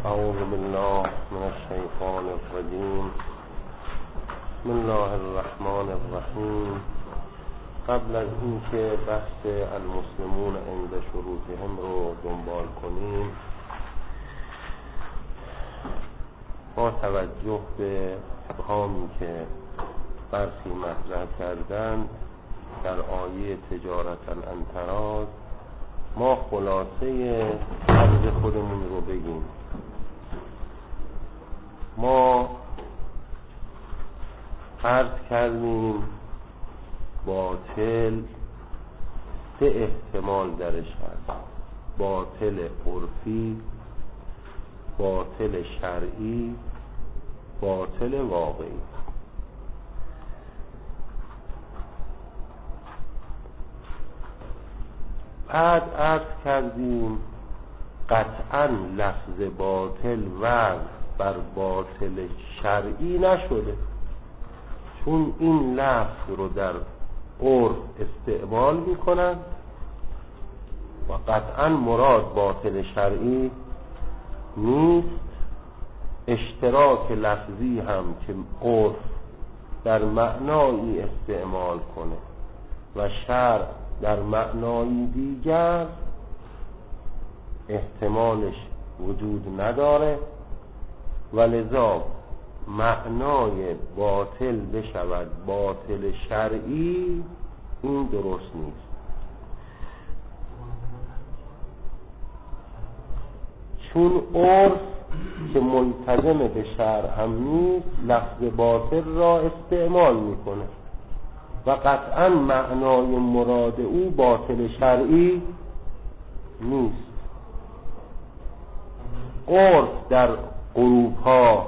أعوذ بالله من الشيطان الرجيم. بسم الله الرحمن الرحیم. قبل از اینکه بحث المسلمون عند شروطهم رو دنبال کنیم، با توجه به ابهامی که برخی مطرح کردن در آیه تجارتا عن تراض، ما خلاصه عرض خودمون رو بگیم. ما عرض کردیم باطل سه احتمال درش هست: باطل عرفی، باطل شرعی، باطل واقعی. بعد عرض کردیم قطعا لفظ باطل وضع بر باطل شرعی نشده، چون این لفظ رو در عرف استعمال میکنن و قطعا مراد باطل شرعی نیست. اشتراک لفظی هم که عرف در معنایی استعمال کنه و شرع در معنایی دیگر احتمالش وجود نداره و لذا معنای باطل بشود باطل شرعی، این درست نیست. چون عرف که ملتزم به شرع هم نیست لفظ باطل را استعمال میکنه و قطعا معنای مراد او باطل شرعی نیست. عرف در اروپا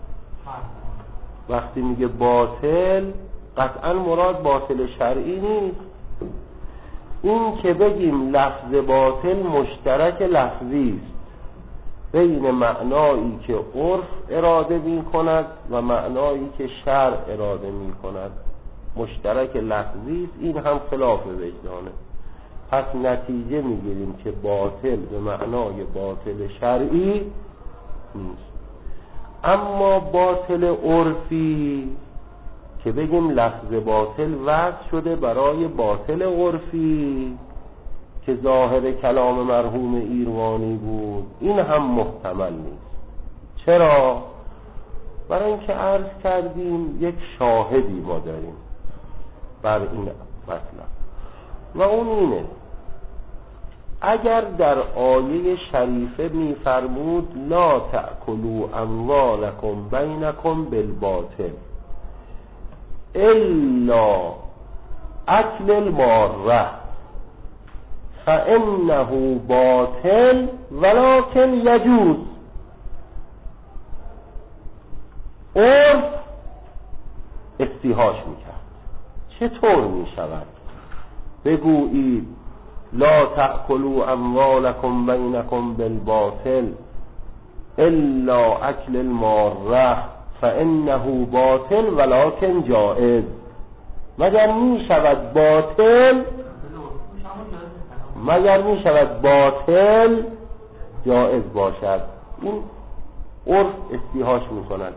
وقتی میگه باطل قطعا مراد باطل شرعی نیست. این که بگیم لفظ باطل مشترک لفظی است بین معنایی که عرف اراده میکند و معنایی که شرع اراده میکند، مشترک لفظی است، این هم خلاف وجدانه. پس نتیجه میگیریم که باطل به معنای باطل شرعی نیست. اما باطل عرفی که بگیم لفظ باطل وضع شده برای باطل عرفی که ظاهر کلام مرحوم ایروانی بود، این هم محتمل نیست. چرا؟ برای اینکه عرض کردیم یک شاهدی ما داریم بر این مطلب و اون اینه: اگر در آیه شریفه می‌فرمود لا تأکلوا اموالکم بینکم بالباطل الا اکل الماره فانه باطل ولکن یجوز، عرف استیحاش میکرد. چطور میشود بگویید لا تأکلوا اموالکم بینکم بالباطل الا اکل الماره فانه باطل ولکن جائز؟ مگر میشود باطل جائز باشد؟ این عرف استیحاش میکند.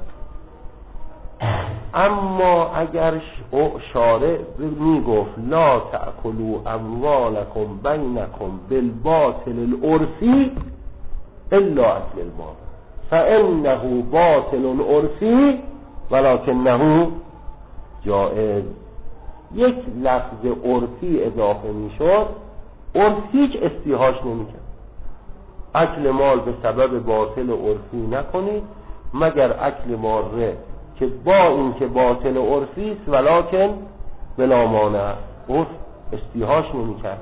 اما اگر شارع میگفت لا تأکلوا اموالکم بینکم بالباطل العرفی الا اکل المال فانه باطل عرفی ولکنه جائز، یک لفظ عرفی اضافه میشد، عرف هیچ استیحاش نمیکرد. اکل مال به سبب باطل عرفی نکنید مگر اکل ماره که با این که باطل عرفی است ولکن بلا مانع، عرف استیحاش نمی‌کرد.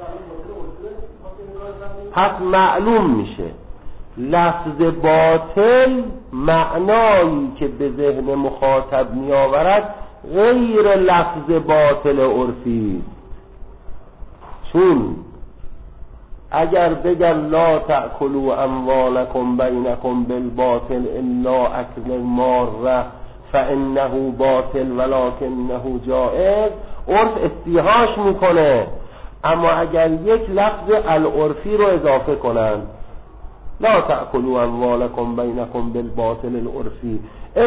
پس معلوم میشه لفظ باطل معنایی که به ذهن مخاطب میآورد غیر لفظ باطل عرفی است. چون اگر بگن لا تأکلوا اموالکم بینکم بالباطل الا اکل الماره فانه باطل ولکنه جائز، عرف استیحاش میکنه. اما اگر یک لفظ العرفی رو اضافه کنن لا تأكلوا اموالکم بینکم بالباطل العرفی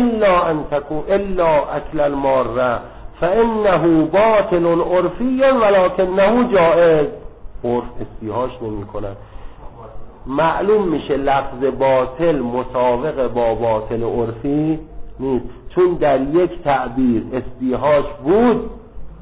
الا اکل الماره فانه باطل عرفی ولکنه جائز. عرف استیحاش نمی کنن. معلوم میشه لفظ باطل مساوق با باطل عرفی نیست، چون در یک تعبیر استیحاش بود.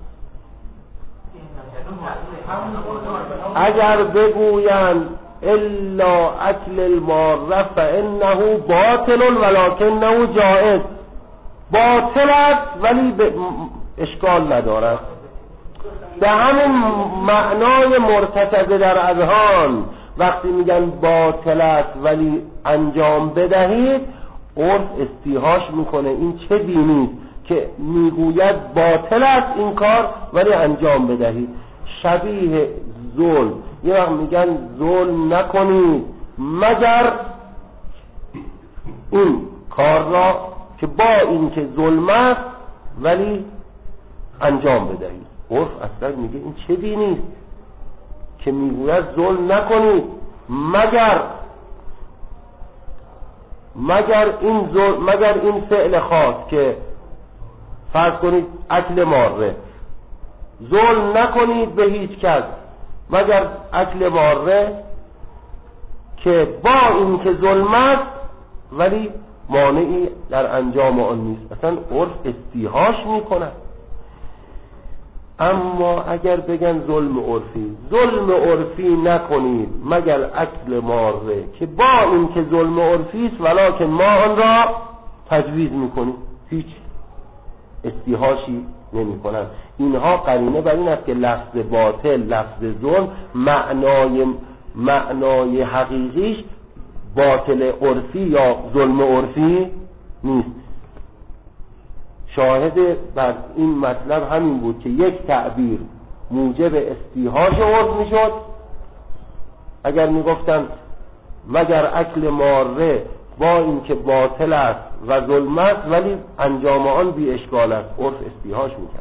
اگر بگویند الا اکل الماره فانه باطل ولکنه جائز، باطل است ولی اشکال ندارد. به همین معنای مرتکب در اذهان وقتی میگن باطل است ولی انجام بدهید، عرف استیحاش میکنه این چه دینی که میگوید باطل است این کار ولی انجام بدهید. شبیه ظلم، یه وقت میگن ظلم نکنید مگر این کار را که با این که ظلم است ولی انجام بدهید. عرف اصلا میگه این چه دینی که میگوید ظلم نکنید مگر این فعل خاص که فرض کنید اکل ماره، ظلم نکنید به هیچ کس مگر اکل ماره که با این که ظلم است ولی مانعی در انجام آن نیست. اصلا عرف استیحاش میکنه. اما اگر بگن ظلم عرفی نکنید مگر اکل ماره که با این که ظلم عرفی است ولکن ما آن را تجویز میکنیم، هیچ استیحاشی نمی کنن. اینها قرینه بر این است که لفظ باطل، لفظ ظلم معنای حقیقیش باطل عرفی یا ظلم عرفی نیست. شاهد بر این مطلب همین بود که یک تعبیر موجب استیحاش عرف میشد. اگر میگفتن مگر اکل ماره با این که باطل است و ظلم است ولی انجام آن بی اشکال است، عرف استیحاش میکرد.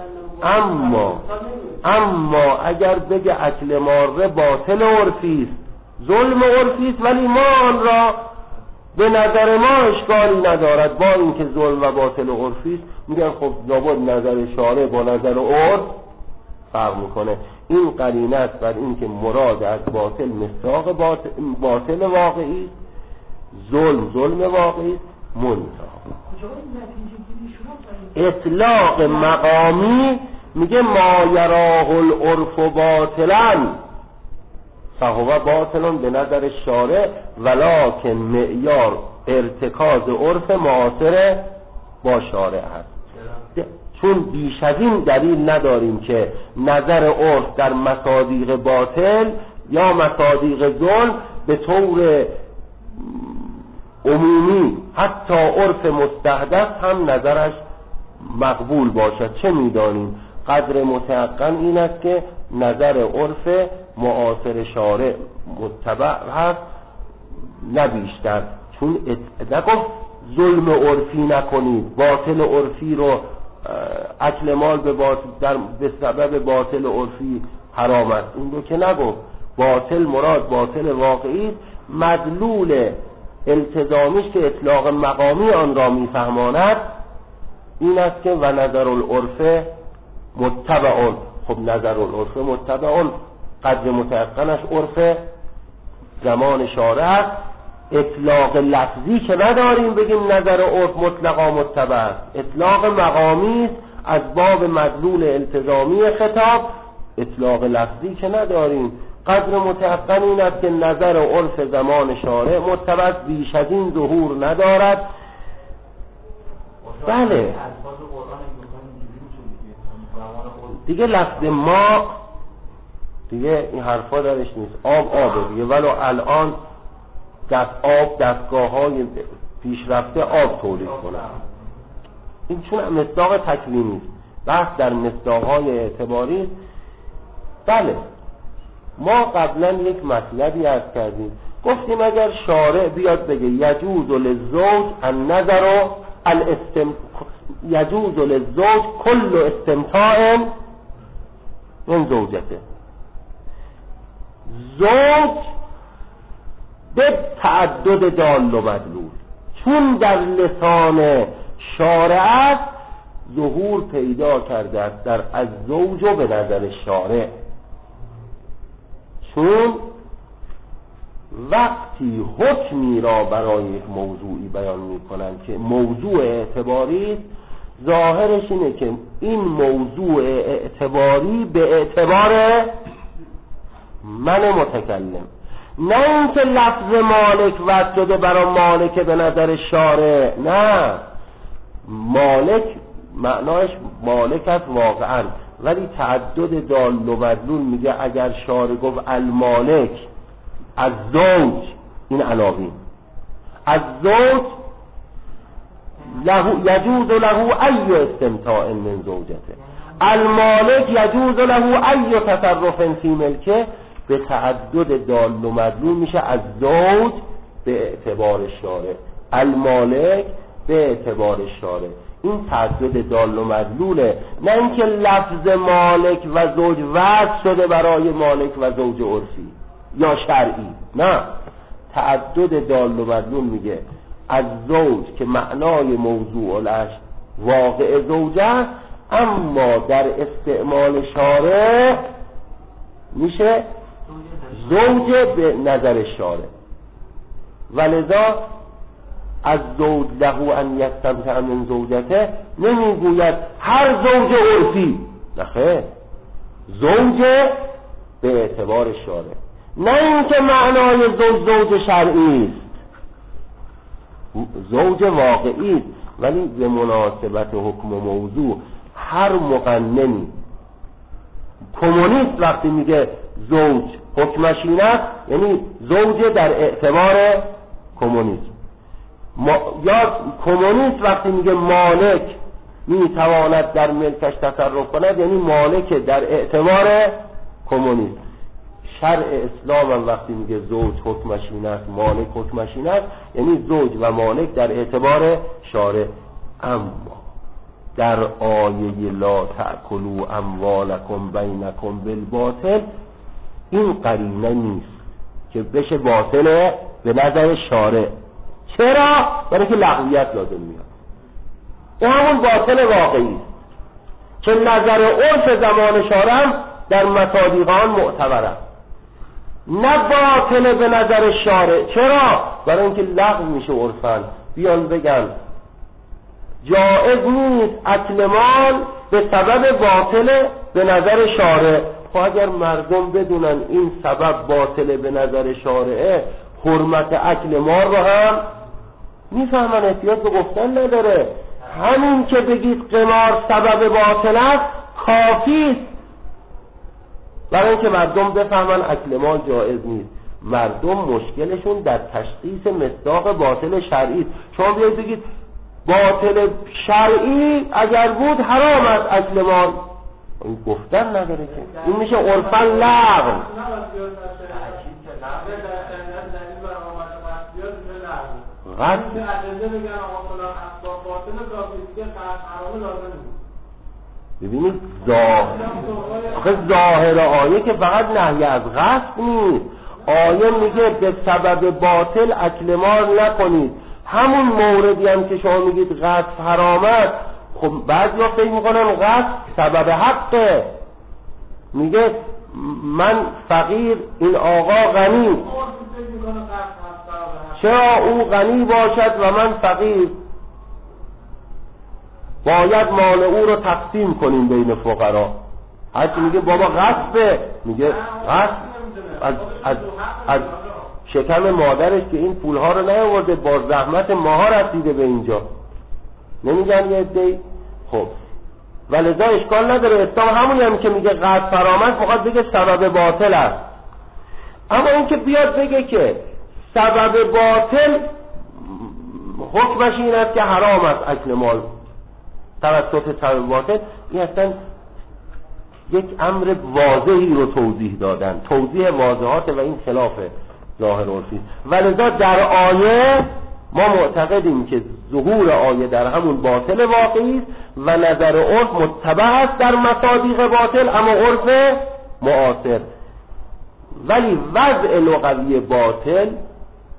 اما اگر بگه اکل ماره باطل عرفی است، ظلم عرفی است ولی ما آن را به نظر ما اشکالی ندارد با اینکه ظلم و باطل عرفی است، میگن خب لابد نظر شارع با نظر عرف فرق میکنه. این قرینه است بر این که مراد از باطل مصداق باطل واقعی است، ظلم واقعی است. منتها اطلاق مقامی میگه ما یراه العرف باطلا فهو باطل به نظر شارع ولکن معیار ارتکاز عرف معاصر با شارع هست. چون بیش از این دلیل نداریم که نظر عرف در مصادیق باطل یا مصادیق ظلم به طور عمومی حتی عرف مستحدث هم نظرش مقبول باشد. چه میدانیم؟ قدر متيقن این است که نظر عرف معاصر شارع متبع هست، نه بیشتر. چون نگفت ظلم عرفی نکنید، باطل عرفی رو اکل مال به سبب باطل عرفی حرام است، این رو که نگفت. باطل مراد باطل واقعی است. مدلول التزامیش که اطلاق مقامی آن را میفهماند این است که و نظر العرف متبعون. خب نظر العرف متبعون قدر متيقنش عرف زمان شارع است. اطلاق لفظی که نداریم بگیم نظر عرف مطلقا متبع است، اطلاق مقامی است از باب مدلول التزامی خطاب. اطلاق لفظی که نداریم. قدر متيقن این است که نظر عرف زمان شارع متبع است، بیش از این ظهور ندارد. بله دیگه لفظ ما دیگه این حرفا درش نیست. آبه دیگه، ولو الان دستگاه های پیشرفته آب تولید کنن. این چون مصداق تکوینی است، بحث در مصداق های اعتباری است. بله ما قبلا یک مطلبی عرض کردیم، گفتیم اگر شارع بیاد بگه یجوز للزوج النظر یجوز للزوج کل استمتاع من زوجته، زوج به تعدد دال و مدلول، چون در لسان شارع است ظهور پیدا کرده است در الزوج و به نظر شارع. چون وقتی حکمی را برای یک موضوعی بیان می‌کنند که موضوع اعتباری است، ظاهرش اینه که این موضوع اعتباری به اعتبار من متکلم، نه اینکه لفظ مالک وضع شده برای مالک به نظر شارع. نه، مالک معناش مالک است واقعا، ولی تعدد دال و مدلول میگه اگر شارع گفت المالک از زوج، این عناوین از زوج یجوز له ای استمتاع من زوجته، المالک یجوز له ای تصرف فی ملکه، به تعدد دال و مدلول میشه از زوج به اعتبار شارع، المالک به اعتبار شارع. این تعدد دال و مدلوله، نه اینکه لفظ مالک و زوج وضع شده برای مالک و زوج عرفی یا شرعی. نه، تعدد دال و مدلول میگه از زوج که معنای موضوع الش واقع زوجه، اما در استعمال شارع میشه زوج به نظر شارع. ولذا از زوج له ان یستمتع من زوجته نمیگوید هر زوج عرفی، نخیر، زوج به اعتبار شارع. نه اینکه معنای زوج شرعی است، زوج واقعی است، ولی به مناسبت حکم و موضوع هر مقننی، کمونیست وقتی میگه زوج حکمش این است، یعنی زوج در اعتبار کمونیسم. یا کمونیست وقتی میگه مالک میتواند در ملکش تصرف کند، یعنی مالک در اعتبار کمونیسم. شرع اسلام هم وقتی میگه زوج حکمش این است، مالک حکمش این است، یعنی زوج و مالک در اعتبار شارع. اما در آیه لا تأکلوا اموالکم بینکم بالباطل این قرینه نیست که بشه باطل به نظر شارع. چرا؟ برای که لغویت لازم میاد. این همون باطل واقعی است که نظر عرف زمان شارع در مصادیق آن معتبر است، نه باطل به نظر شارع. چرا؟ برای اینکه لغو میشه عرفاً. بیان بگن جائز نیست اکل مال به سبب باطل به نظر شارع. خب اگر مردم بدونن این سبب باطل به نظر شارعه، حرمت اکل مال رو هم میفهمن، احتیاج به گفتن نداره. همین که بگید قمار سبب باطل است کافی است برای اینکه مردم بفهمن اکل مال جایز نیست. مردم مشکلشون در تشخیص مصداق باطل شرعی است. شما بیایید بگید باطل شرعی اگر بود حرام است اکل مال، این گفتن نداره که این میشه عرفاً لغو. ببینید ظاهر آیه که فقط نهی از غصب نیست، آیه میگه به سبب باطل اکل مال نکنید. همون موردی هم که شما میگید غصب حرام است، خب بعضیا فکر میکنن غصب سبب حقه. میگه من فقیر، این آقا غنی، چرا او غنی باشد و من فقیر؟ باید مال او رو تقسیم کنیم بین فقرا. هرچی میگه بابا غصبه، میگه غصب از شکم مادرش که این پولها رو نیاورده، با زحمت ماها رسیده به اینجا. نمیگن یه عده‌ای؟ خب ولذا اشکال نداره. اسلام همونی هم که میگه غصب حرام است میخواد بگه سبب باطل است. اما این که بیاد بگه که سبب باطل حکمش این است که حرام است اکل مال توسط سبب باطل، این اصلا یک امر واضحی رو توضیح دادن، توضیح واضحات و این خلاف ظاهر عرفی. ولذا در آیه ما معتقدیم که ظهور آیه در همون باطل واقعی است و نظر عرف متبع است در مصادیق باطل اما عرف معاصر. ولی وضع لغوی باطل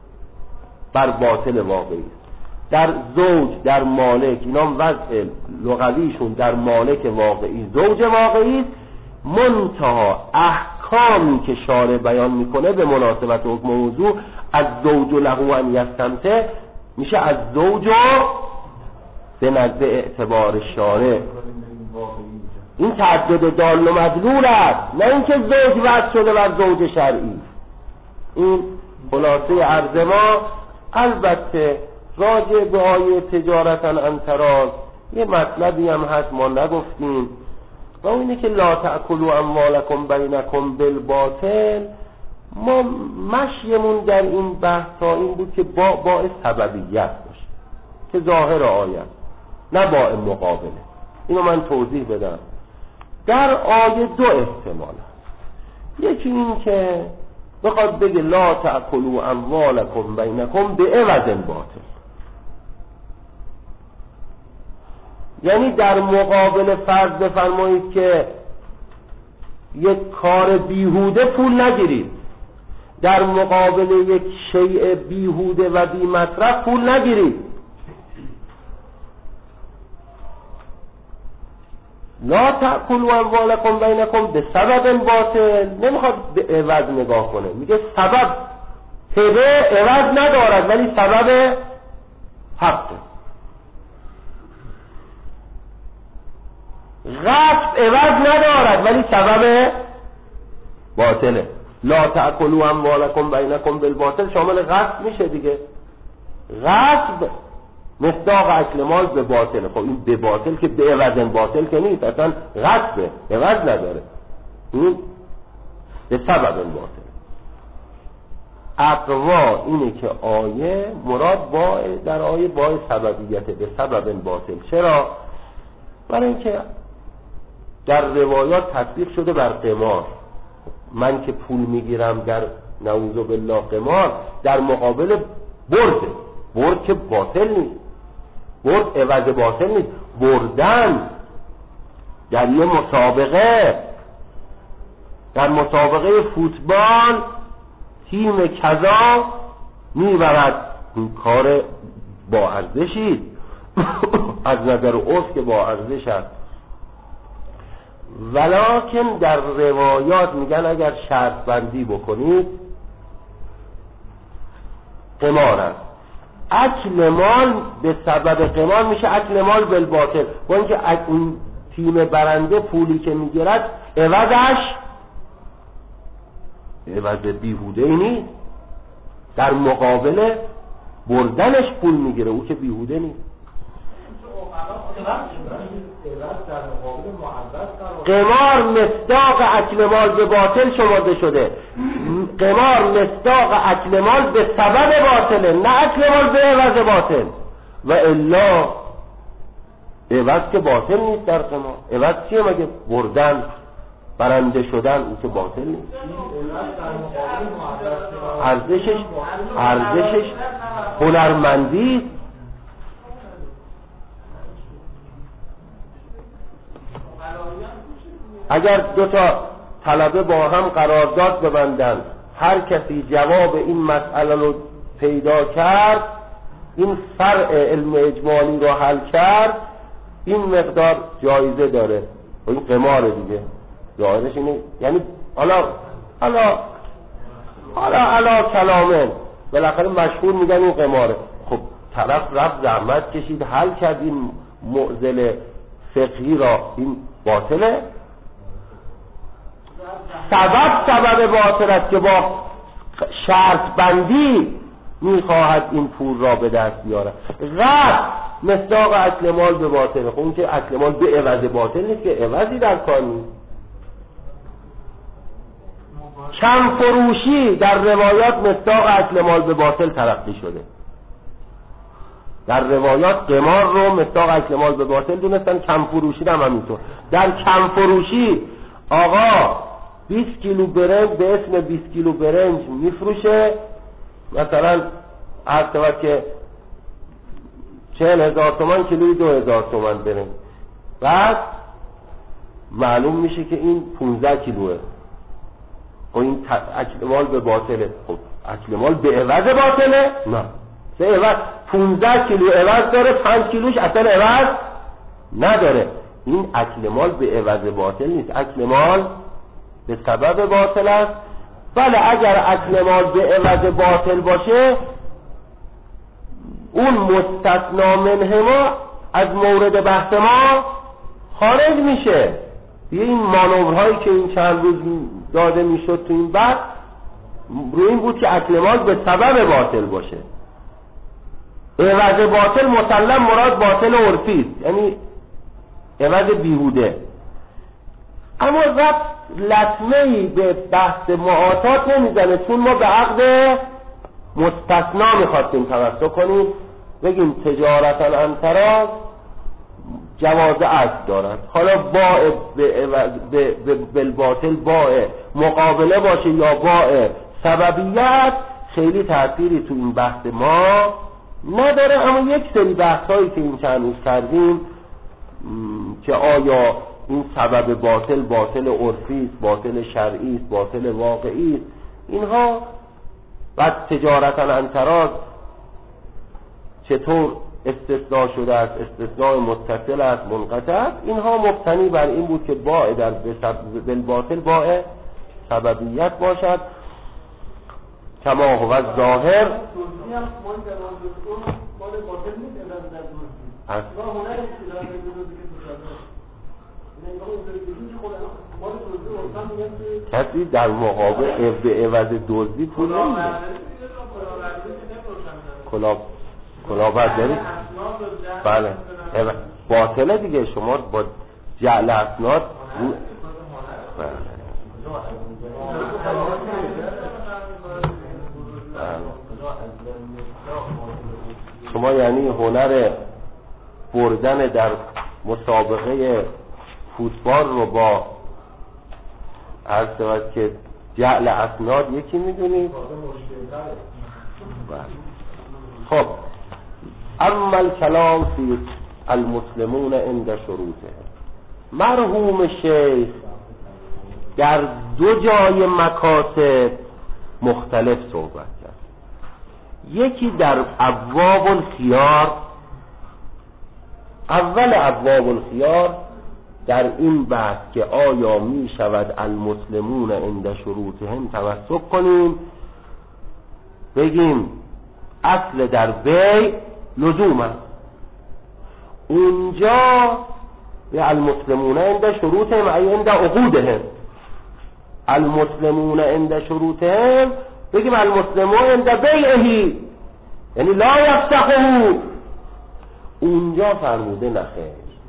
بر باطل واقعی است. در زوج، در مالک، اینا وضع لغویشون در مالک واقعی زوج واقعی است، منتها احکامی که شارع بیان میکنه به مناسبت حکم موضوع از زوج له ان یستمتع میشه از زوج به نزد اعتبار شارع. این تعدد دال و مدلول است، نه اینکه زوج وضع شده بر زوج شرعی. این خلاصه عرض ما. البته راجع به آیه تجارتا عن تراض یه مطلبی هم هست ما نگفتیم و اینه که لا تأکلوا اموالکم بینکم بالباطل. ما مشیمون در این بحث ها این بود که باعث سببیت باشه که ظاهر آیه نه باعث مقابله. اینو من توضیح بدم. در آیه دو احتمال هست. یکی این که بخواد بگه لا تأکلوا اموالکم بینکم به عوض باطل، یعنی در مقابل فرض بفرمایید که یک کار بیهوده پول نگیرید، در مقابل یک شیء بیهوده و بی مصرف پول نگیرید. لا تأکلوا اموالکم بینکم به سبب باطل. نمیخواد به عوض نگاه کنه، میگه سبب هبه عوض ندارد ولی سبب حقه. غصب عوض ندارد ولی سبب باطله. لا تأکلوا اموالکم بینکم بالباطل شامل غصب میشه دیگه. غصب مصداق اکل مال به باطل. خب این به باطل که به عوض باطل که نیست، اصلا غصبه، عوض نداره، این به سبب باطل. اقوا اینه که آیه مراد با در آیه با سببیت به سبب باطل. چرا؟ برای اینکه در روایات تطبیق شده بر قمار. من که پول میگیرم در نعوذ بالله قمار در مقابل برد که باطل نیست، برد عوض باطل نیست. بردن در یه مسابقه، در مسابقه فوتبال تیم کذا میبرد، این کار با ارزشی از نظر عرف که با ارزش است. ولکن در روایات میگن اگر شرط بندی بکنید قمار است. اکل مال به سبب قمار میشه اکل مال بالباطل، با اینکه اون تیم برنده پولی که میگیرد عوضش عوض بیهوده ای نیست، در مقابل بردنش پول میگیره، او که بیهوده نیست. قمار مصداق اکل مال به باطل شمرده شده. قمار مصداق اکل مال به سبب باطله، نه اکل مال به عوض باطل. و الا عوض که باطل نیست در قمار. عوض چیه مگه؟ بردن، برنده شدن، این که باطل نیست. ارزشش هنرمندی. اگر دو تا طلبه با هم قرارداد ببندن، هر کسی جواب این مسئله رو پیدا کرد، این فرع علم اجمالی رو حل کرد، این مقدار جایزه داره. و این قماره دیگه، ظاهرش اینه. یعنی حالا کلامه بالاخره مشهور میگن این قماره. خب طرف رفت زحمت کشید حل کرد این معضله فقهی را، این باطله. سبب باطل است که با شرط بندی میخواهد این پول را به دست بیاره. غصب مصداق اکل مال به باطل. خب اون که اکل مال به عوض باطل نیست، که عوضی در کار نیست. کم فروشی در روایات مصداق اکل مال به باطل تلقی شده. در روایات قمار رو مصداق اکل مال به باطل دونستن، کم فروشی هم همینطور. در کم فروشی آقا 20 کیلو برنج به اسم 20 کیلو برنج میفروشه، مثلا هر وقت که 40,000 تومان کیلوی 2,000 تومان برنج، بعد معلوم میشه که این 15 کیلوه. و این اکل مال به باطله. خب اکل مال به عوض باطله؟ نه، عوض 15 کیلو عوض داره، 5 کیلوش اصلا عوض نداره. این اکل مال به عوض باطل نیست، اکل مال به سبب باطل است. بله اگر اکل مال به عوض باطل باشه اون مستثنا منه ما از مورد بحث ما خارج میشه. دیگه این مانورهایی که این چند روز داده میشد تو این بحث روی این بود که اکل مال به سبب باطل باشه. عوض باطل مسلم مراد باطل عرفی است، یعنی عوض بیهوده. اما رب لطمه‌ای به بحث معاطات نمیزنه، چون ما به عقد مستثنا میخواستیم توسط کنیم، بگیم تجارتا عن تراض جواز عقد دارد. حالا باع بالباطل باع مقابله باشه یا باع سببیت خیلی تأثیری تو این بحث ما نداره. اما یک سری بحثایی که این چند روز کردیم که آیا این سبب باطل باطل عرفی است، باطل شرعی است، باطل واقعی است، اینها بعد تجارتا عن تراض چطور استثناء شده است، استثناء متصل است منقطع است، اینها مبتنی بر این بود که باع در بالباطل باع سببیت باشد کما هو ظاهر. کسی در مقابل به عوض دزدی پول نمیده. کلابت دارید؟ بله باطله دیگه. شما با جعل اسناد شما یعنی هنر بردن در مسابقه فوتبال رو با عرض شود که جعل اسناد یکی میدونید؟ خب اما الکلام فی المسلمون عند شروطه. مرحوم شیخ در دو جای مکاتب مختلف صحبت کرد. یکی در ابواب الخیار، اول ابواب الخیار در این بحث که آیا می شود المسلمون عند شروطهم توسط کنیم، بگیم اصل در بیع لزوم است. اونجا به المسلمون عند شروطهم ای عند عقودهم، المسلمون عند شروطهم بگیم المسلمون عند بیعه یعنی لا یفسخه. اونجا فرموده نخیر.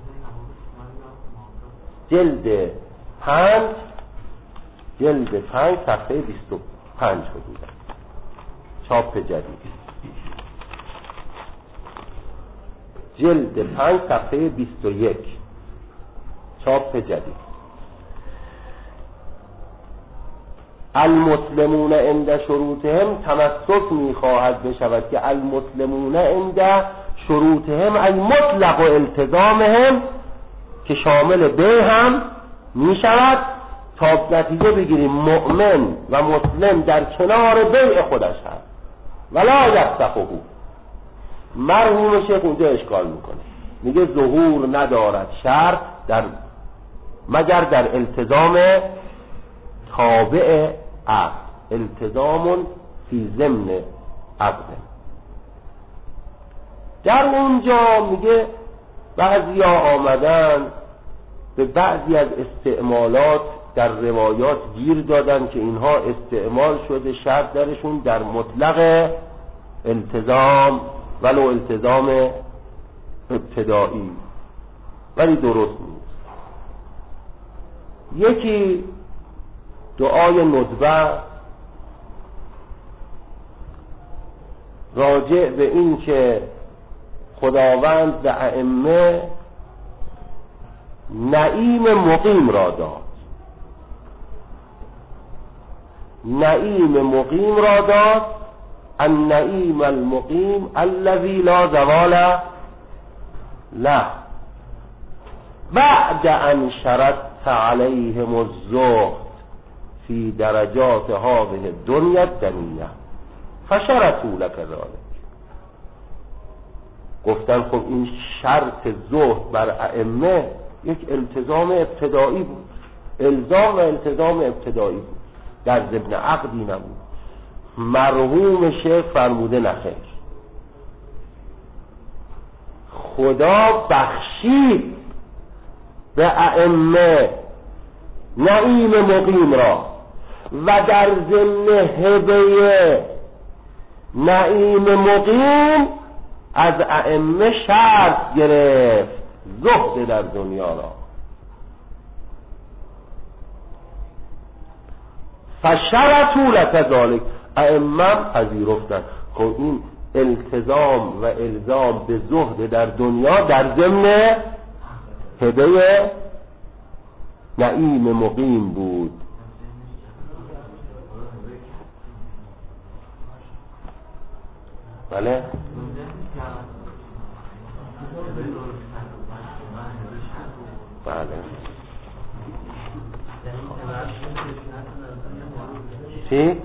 جلد 5 صفحه 25 حدودا چاپ جدید. جلد 5 صفحه 21 چاپ جدید. المسلمون عند شروطهم تمسک میخواهد بشود که المسلمون عند شروطهم ای مطلق و التزامهم که شامل بیع هم میشود، تا نتیجه بگیریم مؤمن و مسلم در کنار بیع خودش هست ولا یفسخه. مرحوم شیخ اونجا اشکال میکنه، میگه ظهور ندارد شرط در مگر در التزام تابع عقد، التزام فی ضمن عقد. در اونجا میگه بعضیا آمدن به بعضی از استعمالات در روایات گیر دادن که اینها استعمال شده شرط درشون در مطلق التزام ولو التزام ابتدایی، ولی درست نیست. یکی دعای ندبه راجع به این که خداوند به ائمه نعیم مقیم را داد، نعیم مقیم را داد، النعیم المقیم الذی لا زوال له بعد ان شرطت علیهم الزهد فی درجات هذه الدنیا الدنیه فشرطوا لك ذلك. گفتن خب این شرط زهد بر ائمه یک التزام ابتدایی بود، الزام و التزام ابتدایی بود، در ضمن عقدی نبود. مرحوم شیخ فرموده نخیر، خدا بخشید به ائمه نعیم مقیم را و در ضمن هبه نعیم مقیم از ائمه شرط گرفت زهد در دنیا را. فشرطوا لک ذلک، ائمه پذیرفتند که این التزام و الزام به زهد در دنیا در ضمن هبه نعیم مقیم بود. بله بله چی؟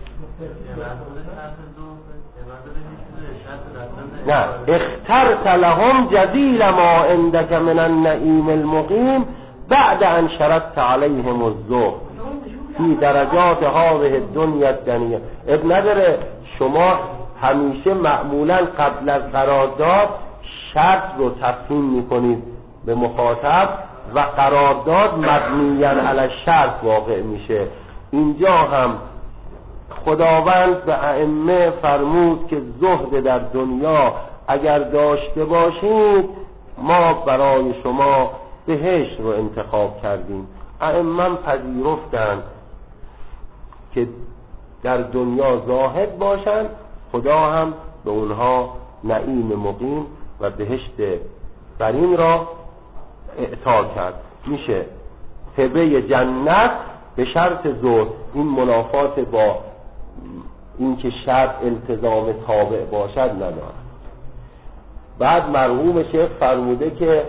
نه، اخترت لهم جزیل ما عندك من النعیم المقیم بعد ان شرطت علیهم الزهد فی درجات هذه الدنیا الدنیه. اب نداره، شما همیشه معمولا قبل از قرارداد شرط رو تفهیم میکنید به مخاطب و قرارداد مبنیاً علی شرط واقع میشه. اینجا هم خداوند به ائمه فرمود که زهد در دنیا اگر داشته باشید ما برای شما بهشت رو انتخاب کردیم. ائمه پذیرفتند که در دنیا زاهد باشند، خدا هم به اونها نعیم مقیم و بهشت برین را اعطا کرد. میشه هبه جنت به شرط زهد. این منافات با اینکه شرط التزام تابع باشد ندارد. بعد مرحوم شیخ فرموده که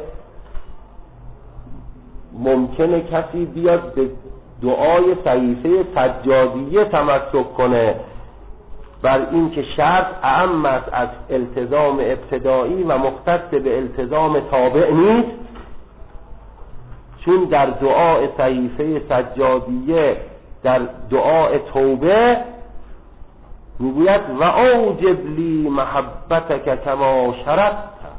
ممکنه کسی بیاد به دعای صحیفه سجادیه تمسک کنه بر این که شرط اعم است از التزام ابتدایی و مختص به التزام تابع نیست، چون در دعای صحیفه سجادیه در دعای توبه میگوید و اوجب لی محبتک کما شرطت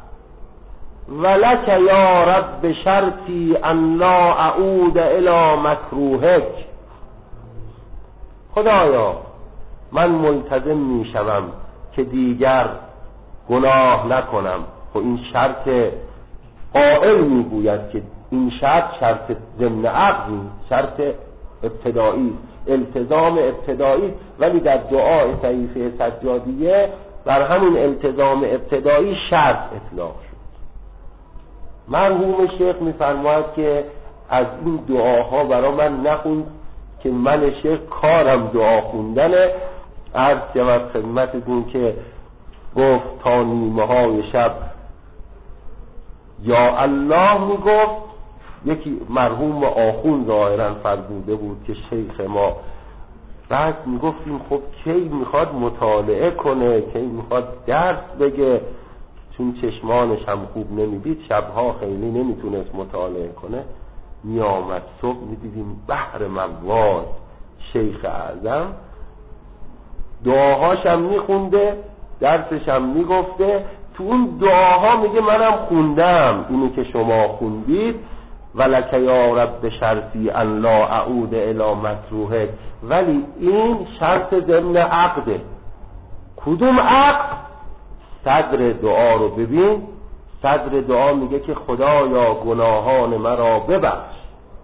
ولک یا رب شرطی ان لا اعود الی مکروهک. خدایا من ملتزم میشوم که دیگر گناه نکنم. خب این شرط قائل میگوید که این شرط ضمن عقد، شرط ابتدایی، التزام ابتدایی، ولی در دعای صحیفه سجادیه بر همین التزام ابتدایی شرط اطلاق شد. مرحوم شیخ میفرماید که از این دعاها برای من نخوند که من شیخ کارم دعا خوندنه. عرض شود خدمتتون که گفت تا نیمه های شب یا الله میگفت. یکی مرحوم آخوند ظاهرا فرموده بود که شیخ ما، بعد میگفتیم خب کی میخواد مطالعه کنه، کی میخواد درس بگه، چون چشمانش هم خوب نمیدید شبها خیلی نمیتونست مطالعه کنه. میامد صبح میدیدیم بحر مواد شیخ اعظم دعاهاش هم میخونده، درسش هم میگفته. تو اون دعاها میگه منم خوندم اینی که شما خوندید، ولک یا رب شرطی ان لا اعود الی مکروهک، ولی این شرط ضمن عقده. کدوم عقد؟ صدر دعا رو ببین. صدر دعا میگه که خدایا گناهان مرا ببخش،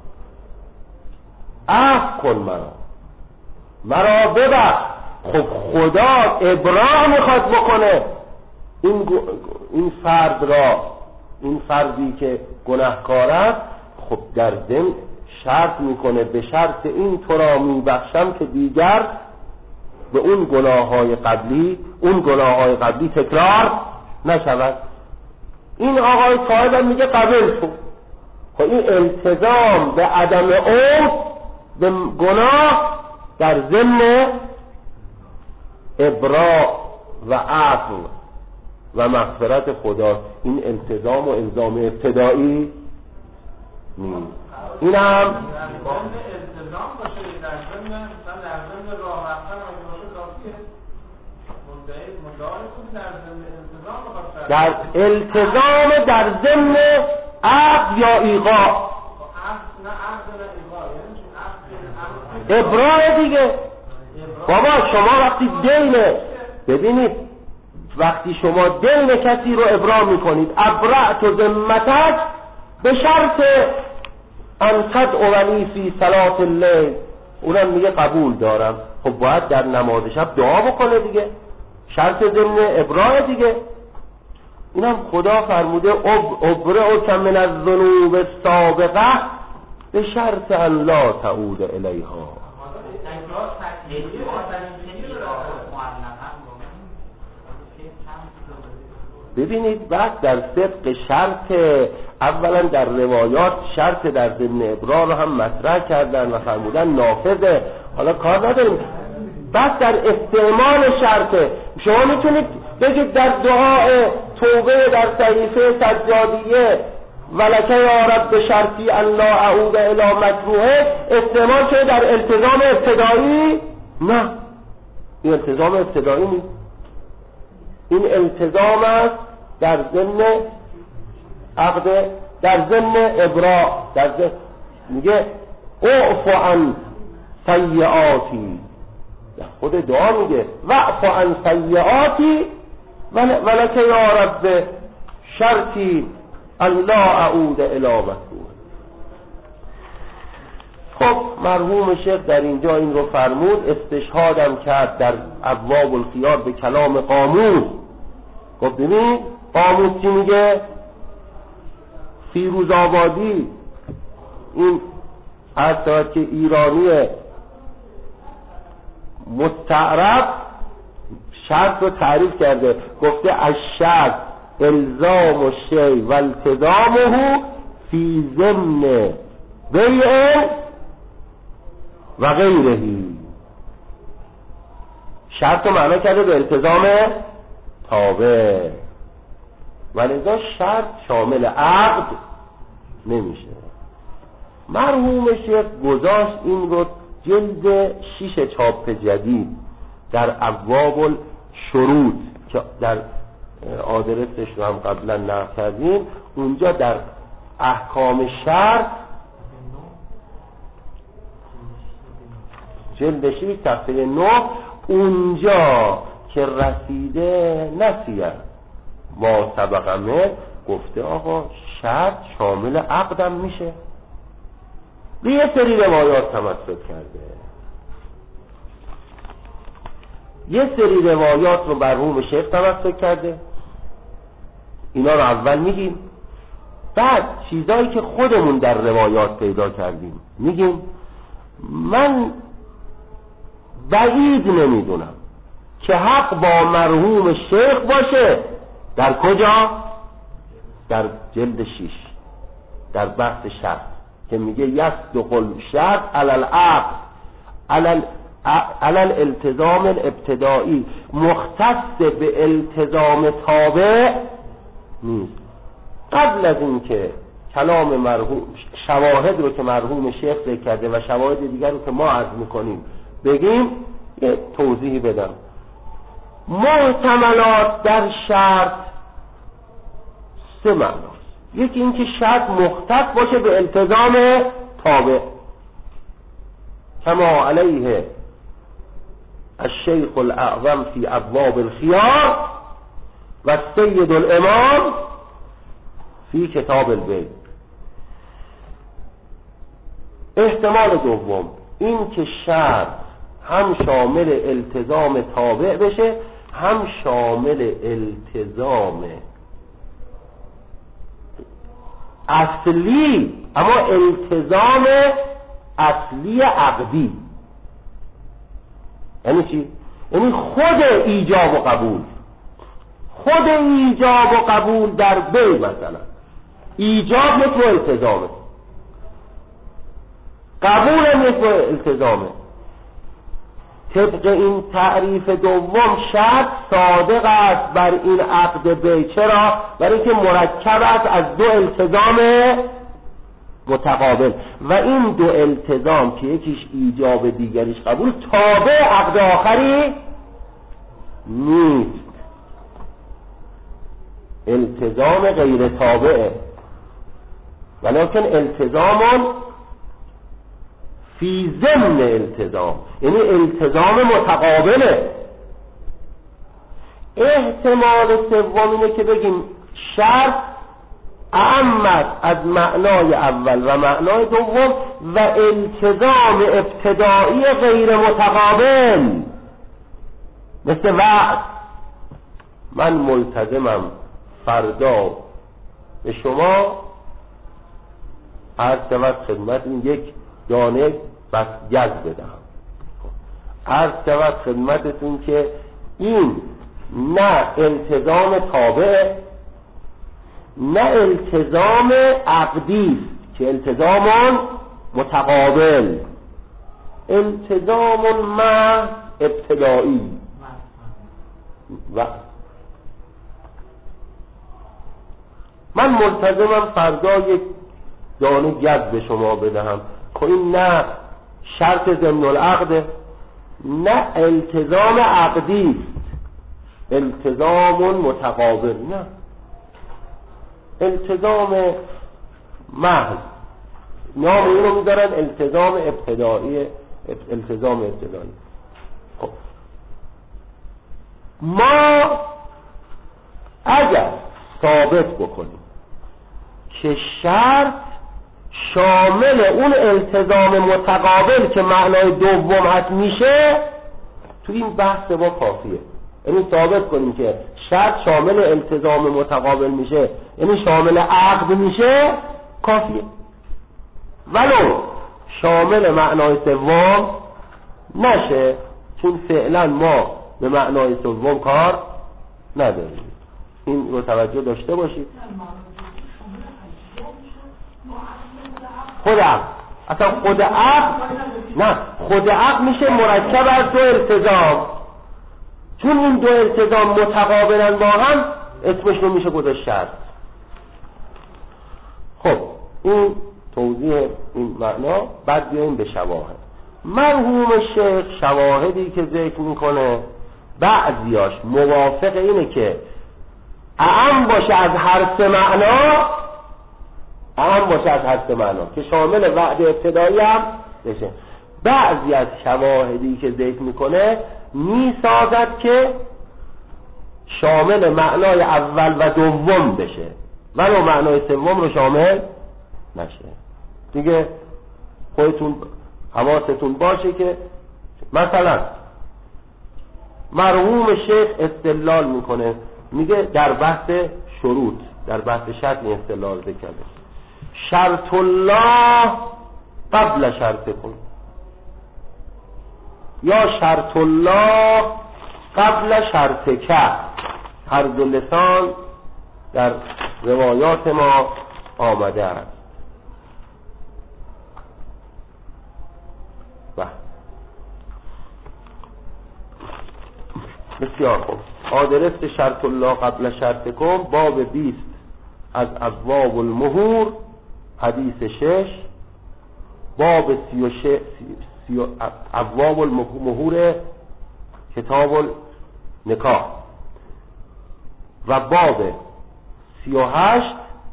عفو کن مرا ببخش. خب خدا ابراء میخواد بکنه این فرد را، این فردی که گناهکار است، خب در ضمن شرط میکنه به شرط این تو را میبخشم که دیگر به اون گناههای قبلی تکرار نشود. این آقای صاحب میگه قبول شد. خب این التزام به عدم عود به گناه در ضمن ابراء و عفو و مغفرت خدا. این التزام و الزام ابتدایی نیست. این هم التزام باشه در ضمن راه رفتن باشه کافیه. در التزام در ضمن عقد یا ایقاع، ابراء دیگه. بابا شما وقتی ببینید وقتی شما دین کسی رو ابراء میکنید، ابرأت ذمتک به شرط ان تدعونی فی صلاة اللیل، اونم میگه قبول دارم. خب باید در نماز شب دعا بکنه دیگه، شرط ضمن ابراء دیگه. اینم خدا فرموده ابرئک من الذنوب السابقه به شرط ان لا تعود الیها. ببینید بعد در صدق شرط، اولا در روایات شرط در ضمن ابراء رو هم مطرح کردن و فرمودن نافذه، حالا کار نداریم. بعد در استعمال شرطه شما میتونید بگید در دعای توبه در صحیفه سجادیه ولکه یا رب شرطی ان لا اعود الی مکروه استعمال شده در التزام ابتدایی؟ نه، این التزام ابتدایی نیست، این التزام است در ضمن عقد، در ضمن ابراء، در ضمن میگه اعف عن سیئاتی، خود دعا میگه واعف عن سیئاتی ولکه یا رب شرطی ان لا اعود الی مکروه. خب مرحوم شیخ در اینجا این رو فرمود، استشهادم کرد در ابواب الخیار به کلام قاموس. خب ببین قاموس چی میگه؟ فیروز آبادی این اصلا که ایرانی مستعرب شرط رو تعریف کرده، گفته الشرط الزام الشیء و التزامه فی ضمن بیع و غیرهی. شرط رو معنا کرده به التزام تابع، ولذا شرط شامل عقد نمیشه. مرحوم شیخ گذاشت این رو جلد 6 چاپ جدید در ابواب الشروط که در آدرسش رو هم قبلا نقل کردیم، اونجا در احکام شرط جلد 6 صفحه 9 اونجا که رسیده نسیه ما سبقمه گفته آقا شرط شامل عقدم میشه. به یه سری روایات تمسک کرده، یه سری روایات رو مرحوم شیخ تمسک کرده، اینا رو اول میگیم، بعد چیزایی که خودمون در روایات پیدا کردیم میگیم. من بعید نمیدونم که حق با مرحوم شیخ باشه. در کجا؟ در جلد 6 در بحث شرط که میگه یصدق الشرط علی العقد علی الالتزام الابتدایی، مختص به التزام تابع نیست. قبل از این که کلام مرحوم شواهد رو که مرحوم شیخ ذکر کرده و شواهد دیگر رو که ما عرض میکنیم بگیم، یه توضیحی بدم. محتملات در شرط 3 معناست. یکی این که شرط مختص باشه به التزام تابع کما علیه الشیخ الاعظم فی ابواب الخیار و سید الامام فی کتاب البیع. احتمال دوم این که شرط هم شامل التزام تابع بشه هم شامل التزام اصلی، اما التزام اصلی عقدی. یعنی چی؟ یعنی خود ایجاب و قبول، خود ایجاب و قبول در بیع مثلا ایجاب یک نوع التزامه، قبول هم یک نوع التزامه، طبق این تعریف دوم شرط صادق است بر این عقد بیع. چرا؟ برای اینکه مرکب است از دو التزام متقابل و این دو التزام که یکیش ایجاب دیگریش قبول تابع عقد آخری نیست. التزام غیر تابعه ولیکن التزام فی ضمن التزام، یعنی التزام متقابله. احتمال سوم اینه که بگیم شرط اعم از معنای اول و معنای دوم و التزام ابتدایی غیر متقابل، مثل وعد. من ملتزمم فردا به شما عرض شود خدمتتون یک دانه بس گز بدهم. عرض شود خدمتتون که این نه التزام تابع نه التزام عقدی که التزام متقابل، التزام محض ابتدایی. و من ملتزمم فردا یک دانه گز به شما بدهم که این نه شرط ضمن العقد نه التزام عقدی، التزام متقابل، نه التزام محض. نام اینو میذارن التزام ابتدایی. التزام ابتدایی. خب ما اگر ثابت بکنیم که شرط شامل اون التزام متقابل که معنای دوم هست میشه، تو این بحث ما کافیه. یعنی ثابت کنیم که شرط شامل التزام متقابل میشه، یعنی شامل عقد میشه، کافیه. ولو شامل معنای سوم نشه، چون فعلا ما به معنای سوم کار نداریم. این رو توجه داشته باشید. خود عقد، اصلا خود عقد نه، خود عقد میشه مرکب از دو التزام، چون این دو التزام متقابلن با هم اسمش رو میشه گذاشت شرط. خب این توضیح این معنا. بعد بیاییم به شواهد. مرحوم شیخ شواهدی که ذکر میکنه بعضیاش موافق اینه که اعم باشه از هر سه معنا، اعم باشه از هر سه معنا که شامل وعده ابتدایی هم بشه. بعضی از شواهدی که ذکر میکنه میسازد که شامل معنای اول و دوم بشه ولو معنای سوم رو شامل نشه. دیگه خودتون حواستون باشه که مثلا مرحوم شیخ استدلال میکنه، میگه در بحث شروط، در بحث شرط این استدلال ذکر کرده، شرط الله قبل شرطکم یا شرط الله قبل شرطک. هر دو لسان در روایات ما آمده است. بسیار خوب. آدرس شرط الله قبل شرطکم، باب 20 از ابواب المهور، حدیث 6، باب 36 ابواب المهور کتاب النکاح و باب 38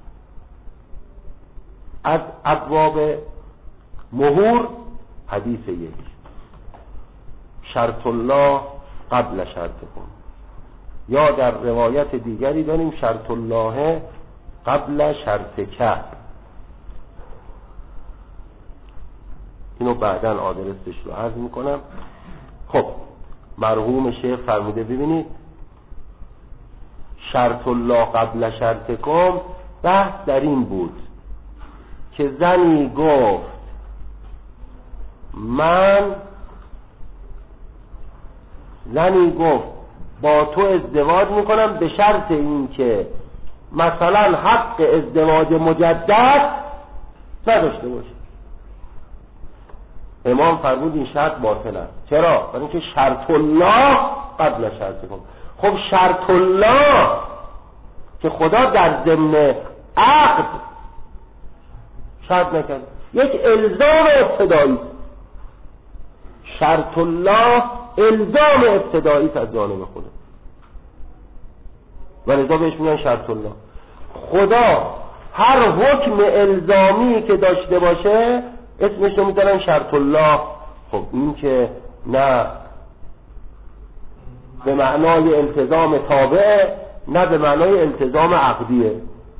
از ابواب مهور، حدیث 1. شرط الله قبل شرطکم، یا در روایت دیگری داریم شرط الله قبل شرطک. اینو بعداً آدرسش رو عرض میکنم. خب مرحوم شیخ فرموده، ببینید شرط الله قبل شرطکم بحث در این بود که زنی گفت با تو ازدواج میکنم به شرط این که مثلا حق ازدواج مجدد نداشته باشه. امام فرمود این شرط باطل است. چرا؟ برای اینکه شرط الله قبل شرط کن. خب شرط الله که خدا در ضمن عقد شرط نکرد، یک الزام ابتدایی. شرط الله الزام ابتدایی از جانب خدا و لذا بهش میگن شرط الله. خدا هر حکم الزامی که داشته باشه اسمش رو میذارن شرط الله. خب این که نه به معنای التزام تابع، نه به معنای التزام عقدیه،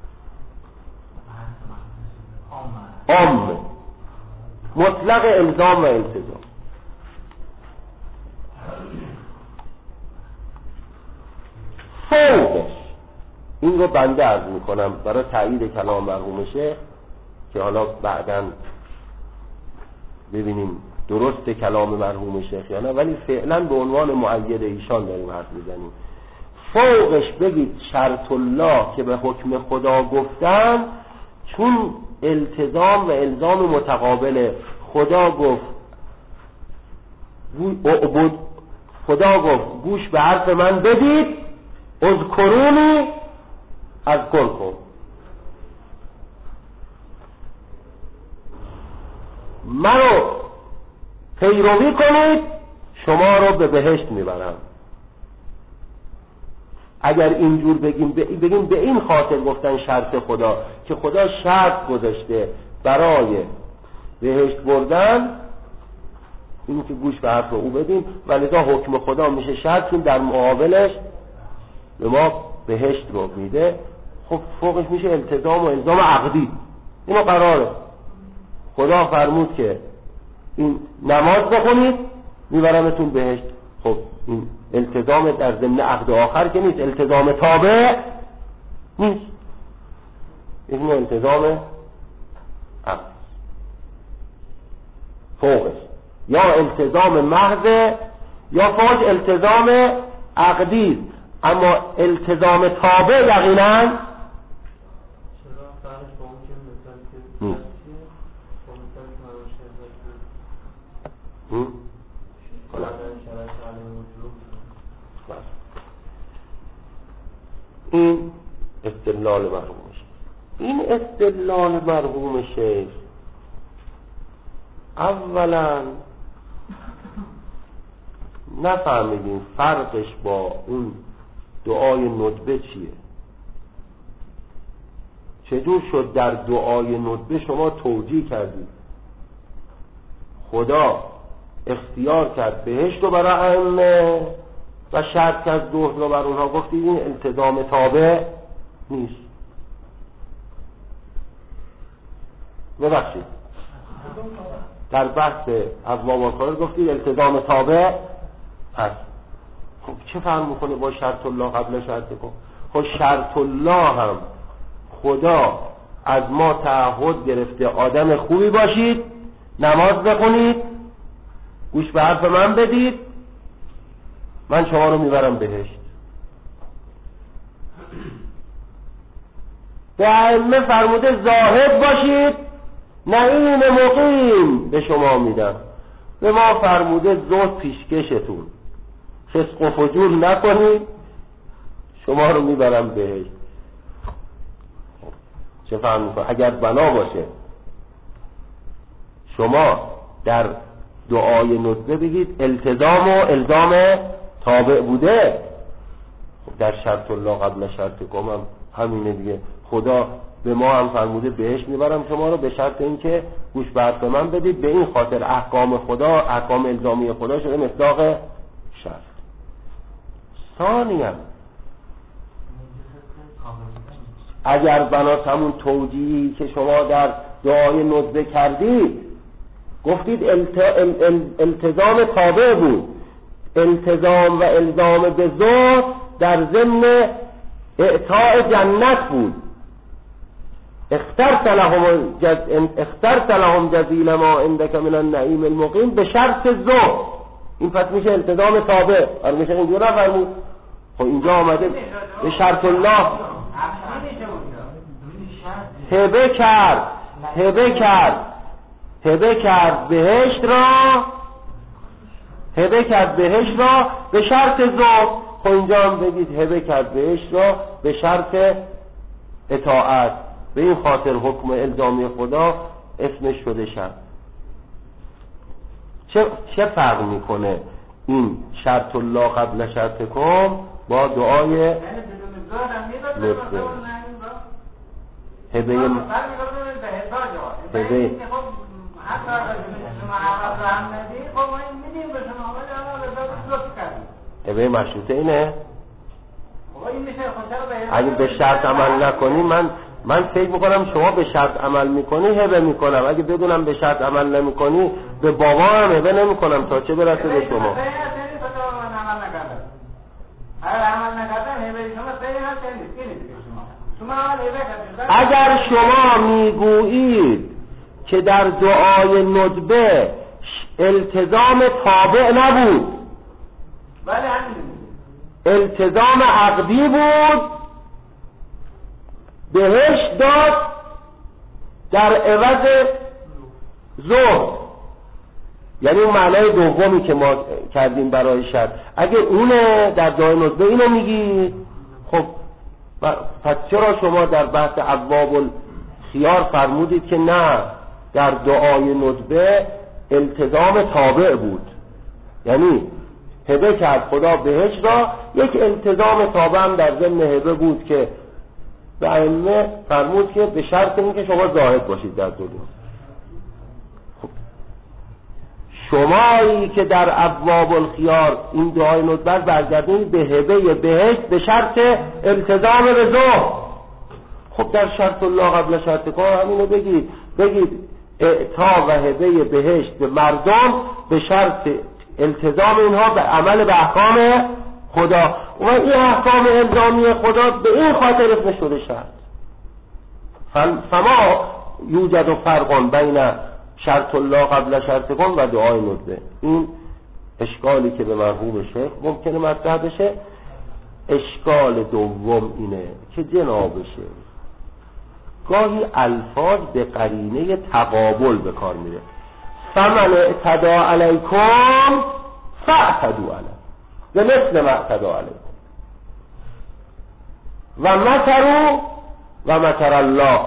عام، مطلق الزام و التزام. فوقش این رو بنده عرض میکنم برای تایید کلام مرحوم شیخ که حالا بعداً ببینیم درست کلام مرحوم شیخ یا نه، ولی فعلا به عنوان مؤید ایشان داریم حرف میزنیم. فوقش بگید شرط الله که به حکم خدا گفتن، چون التزام و الزام متقابله. خدا گفت گوش به حرف من بدید، اذکرونی اذکرکم. منو پیروی کنید شما رو به بهشت میبرم. اگر اینجور بگیم به این خاطر گفتن شرط خدا که خدا شرط گذاشته برای بهشت بردن، این که گوش به حرف او بدیم و لذا حکم خدا میشه شرط، چون در مقابلش به ما بهشت رو میده. خب فوقش میشه التزام و الزام عقدی. اینو قراره خدا فرمود که این نماز بخونید میبرمتون بهشت. خب این التزام در ضمن عقد آخر که نیست، التزام تابع نیست، این التزام عقد. فوقش یا التزام محض یا فوق التزام عقدی، اما التزام تابع یقینا این استدلال مرحوم شیخ. این استدلال مرحوم شیخ اولا نفهمیدیم فرقش با اون دعای ندبه چیه. چجور شد در دعای ندبه شما توجیه کردید خدا اختیار کرد بهشت رو برای ائمه و شرط کرد ظهر رو بر اونها، گفتید این التزام تابع نیست. ببخشید در بحث ابواب الکبائر گفتید التزام تابع هست. خب چه فرق میکنه با شرط الله قبل شرط کن؟ خب شرط الله هم خدا از ما تعهد گرفته آدم خوبی باشید، نماز بخونید، گوش به حرف من بدید، من شما رو میبرم بهشت. به ائمه فرموده زاهد باشید، نعیم مقیم به شما میدم. به ما فرموده زهد پیشکشتون، فسق و فجور نکنید، شما رو میبرم بهشت. چه فهم میکنه؟ اگر بنا باشه شما در دعای ندبه بگید التزام و الزام تابع بوده، خب در شرط الله قبل شرط کم هم همینه دیگه. خدا به ما هم فرموده بهش میبرم شما رو، به شرط اینکه گوش به حرف من بدید. به این خاطر احکام خدا، احکام الزامی خدا شده مصداق شرط. ثانیاً اگر بناس همون توجیهی که شما در دعای ندبه کردید گفتید التزام تابع بود، التزام و الزام به زهد در ضمن اعطاء جنت بود، اخترت لهم جزیل ما عندك من النعیم المقیم به شرط زهد. این پس میشه التزام تابع، آره میشه اینجور نفرمود. خب اینجا آمده به شرط الله هبه کرد هبه کرد بهشت را به شرط زهد. خب اینجا هم بگید هبه کرد بهشت را به شرط اطاعت. به این خاطر حکم الزامی خدا اسمش شده شرط. چه فرق میکنه این شرط الله قبل شرطکم با دعای لطفه؟ هبه هبه مشروطه اینه. اگه به شرط عمل نکنی من فکر میکنم شما به شرط عمل میکنی هبه میکنم، اگه بدونم به شرط عمل نمیکنی به بابا هم هبه نمیکنم تا چه برسه به شما. اگر شما میگویید که در دعای ندبه التزام تابع نبود، التزام عقدی بود، بهشت داد در عوض زهد، یعنی اون معنای دومی که ما کردیم برای شرط. اگه اونه در دعای ندبه اینو میگی، خب پس چرا شما در بحث ابواب الخیار فرمودید که نه در دعای ندبه التزام تابع بود؟ یعنی هبه کرد خدا بهشت را، یک التزام تابع هم در ضمن هبه بود که به ائمه فرمود که به شرط اینکه شما زاهد باشید در دنیا. خب شمایی که در ابواب الخیار این دعای ندبه برگردید به هبه بهشت به شرط التزام به زهد، خب در شرط الله قبل شرط کار همینو بگید اعطا و هبه بهشت به مردم به شرط التزام اینها به عمل به احکام خدا، و این احکام الزامی خدا به این خاطر اسم شده شرط. فما یوجد فرق بین شرط الله قبل شرطکم و دعای ندبه. این اشکالی که به مرحوم شیخ ممکنه مطرح بشه. اشکال دوم اینه که جناب شیخ گاهی الفاظ به قرینه تقابل به کار میره. فمن اعتدى علیکم فاعتدوا علیه به مثل ما اعتدى علیکم و مکروا و مکر الله.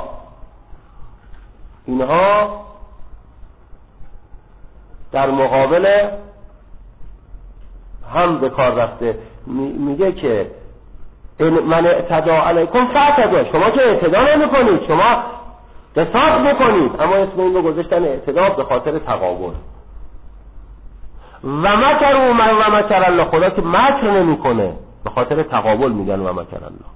اینها در مقابل هم به کار رفته. میگه که من اعتدى علیکم فاعتدوا، شما که اعتدا نمی کنید، شما قصاص بکنید، اما اسم این رو گذاشتن اعتدا به خاطر تقابل. و مکروا و مکر الله، خدا که مکر نمی کنه به خاطر تقابل میگن و مکر الله.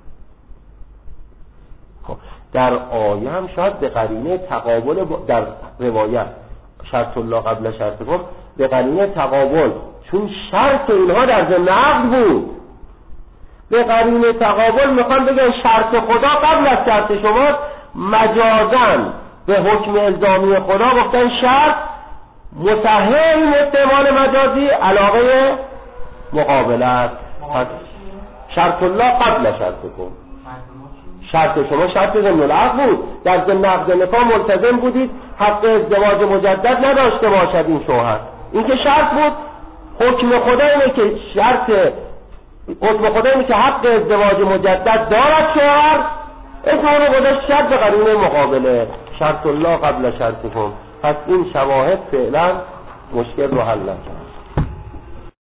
خب در آیه هم شاید به قرینه تقابل در روایت شرط الله قبل شرطکم به قرینه تقابل، چون شرط اینها در ضمن عقد بود، به قرینه تقابل میخوان بگن شرط خدا قبل از شرط شما، مجازن به حکم الزامی خدا گفتن شرط متهم این استعمال مجازی علاقه مقابلت. پس شرط الله قبل شرطکم، شرط شما شرط ضمن العقد بود، در ضمن عقد نکاح ملتزم بودید حق ازدواج مجدد نداشته باشد این شوهر، این که شرط بود. حکم خدا اینه که حکم خدا اینه که حق ازدواج مجدد دارد شوهر، اسم رو گذاشت شرط به قرینه مقابله، شرط الله قبل شرطکم. پس این شواهد فعلا مشکل رو حل نکرد.